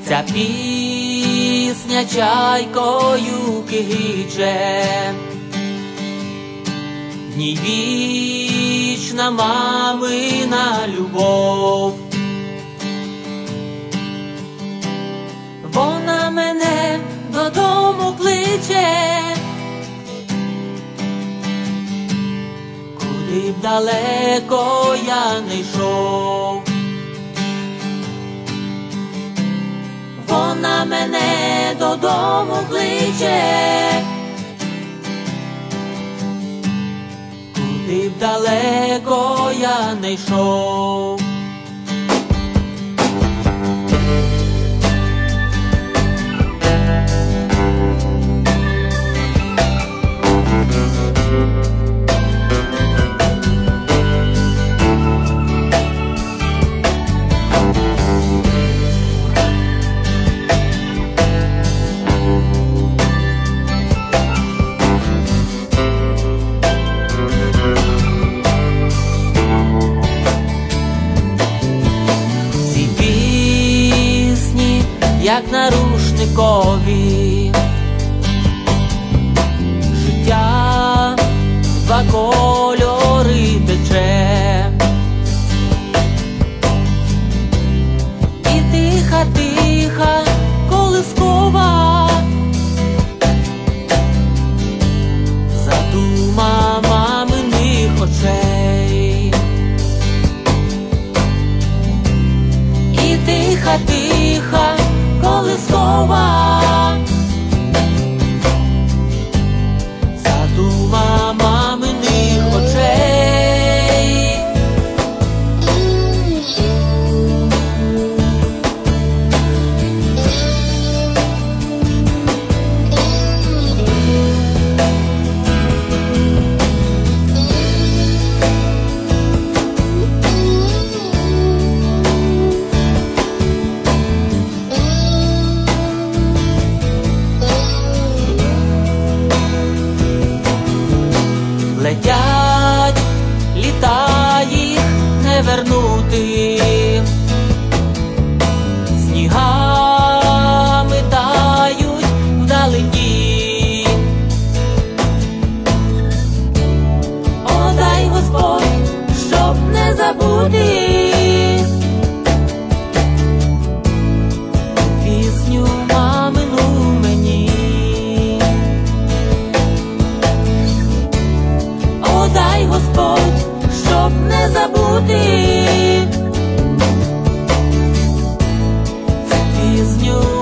Ця пісня чайкою кигиче, в ній вічна мамина любов. Вона мене додому кличе, куди б далеко я не йшов. Вона мене додому кличе, куди б далеко я не йшов. Як на рушникові, життя в два кольори тече, і тиха-тиха колискова задума маминих очей, і тиха-тиха колискова задума маминих очей. Летять літа, їх не вернути, снігами тають вдалині. О, дай Господь, щоб не забути пісню мамину мені. Дай Господь, щоб не забути цю пісню.